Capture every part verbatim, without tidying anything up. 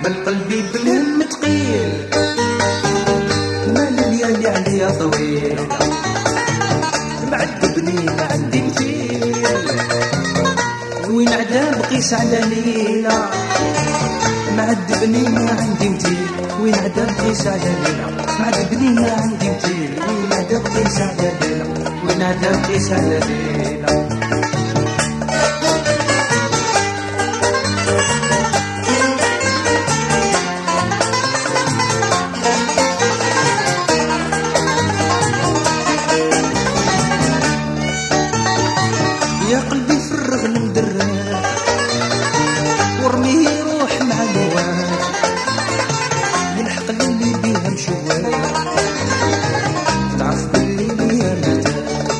قلبي بالهم تقيل، مال الليالي عليا طويل، معذبني ما عندي مثيل، وين عذاب قيس على ليلة، معذبني ما عندي مثيل، وين عذاب قيس على ليلة، معذبني ما عندي مثيل، وين عذاب قيس على ليلة، وين عذاب قيس على ليلة. يا قلبي فرغ المدرات ورميه يروح مع الواد، يلحق اللي بيها مشوات، تعرف باللي ليا ماتات،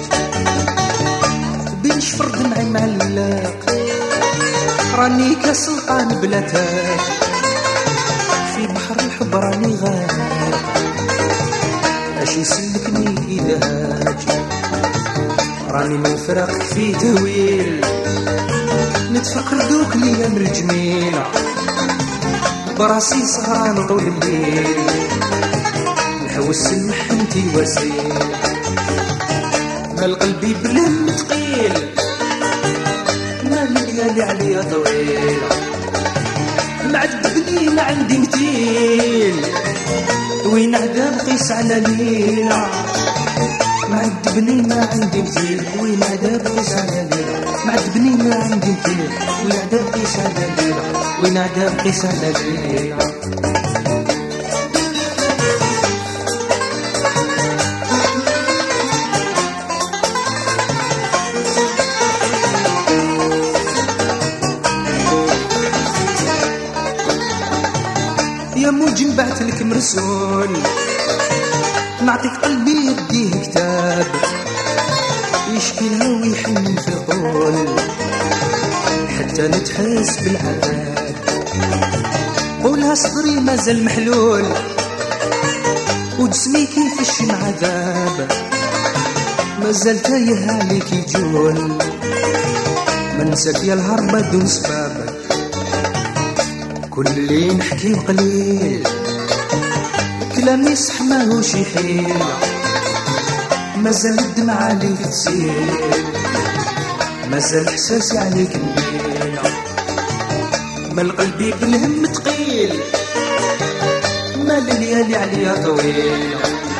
بين شفر دمعي معلق، راني كسلطان بلا تاج، في بحر الحب راني غارق، اش يسلكني إذا هاج، راني من فراقك في تهويل، نتفكر دوك ليام الجميلة، براسي سهران طول الليل، نحوس المحنتي وسيل، مال قلبي بالهم تقيل، مال الليالي عليا طويلة، معذبني ما عندي مثيل، وين عذاب قيس على ليلة، معذبني ما عندي مثيل، وين عذاب قيس على ليلة، معذبني ما عندي مثيل، وين عذاب قيس على ليلة، وين عذاب قيس على ليلة. يا موج نبعث لك مرسول، نعطيك قلبي يديه كتاب، يشكيلها ويحن في القول، حتى نتحس بالعذاب، قولها صدري مازال محلول، وجسمي كيف الشمع عذاب، مازال تايه عليك يجول، ما نساك يا الهربة دون سباب، كل اللي نحكي قليل، كلامي صح ماهوش يحيل، مازال الدمع عليك تسيل، مازال احساسي عليك نبيل، مال قلبي بالهم تقيل، مال الليالي عليا طويل،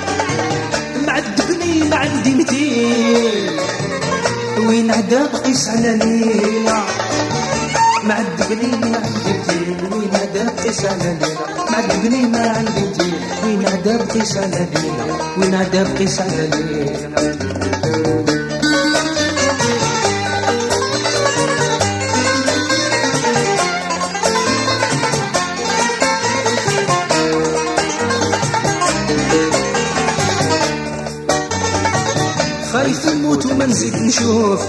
معذبني ما عندي مثيل، وين عذاب قيس على ليلة، معذبني ما عندي مثيل، وين عذاب قيس على ليلة، معذبني ما عندي مثيل، وين عذاب قيس على ليلة، وين عذاب قيس على ليلة. خايف نموت وما نزيد نشوف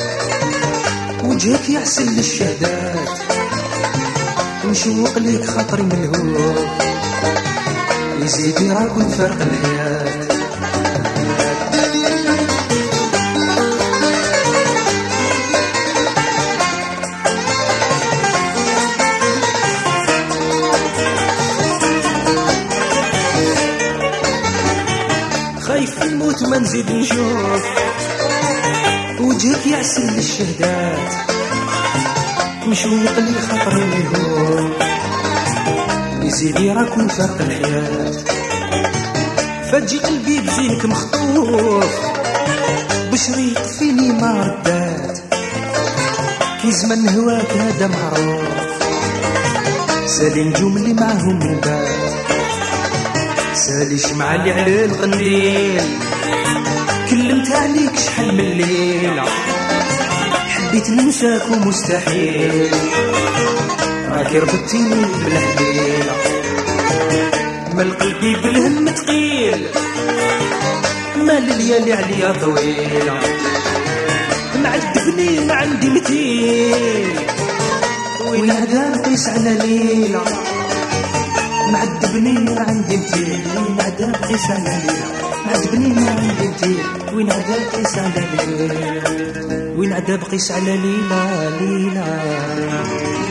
وجهك يعسل للشهدات، نشوق ليك خاطري ملهوف، يزيد يراكن فرق الحياة. خايف نموت وما نزيد نشوف وجهك يعسل للشهدات، مشوق لي خاطري ملهوف، يزيد يراكن فرق الحياة. فجي قلبي بزينك مخطوف، بشريط فيني ما ردات، كي زمن هواك هذا معروف، سالي نجوم اللي معهم من بعد، سالي شمعة اللي على القنديل، كلمت عليك شحال من ليلة، حبيت ننساك ومستحيل، راكي ربطتيني بالحبيلة، مال قلبي بالهم تقيل، مال الليالي عليا طويلة، معذبني ما عندي مثيل، وين عذاب قيس على ليلة، معذبني ما عندي مثيل، وين عذاب قيس على ليلة، معذبني ما عندي مثيل، وين عذاب قيس على ليلة، وين عذاب قيس على ليلة ليلة.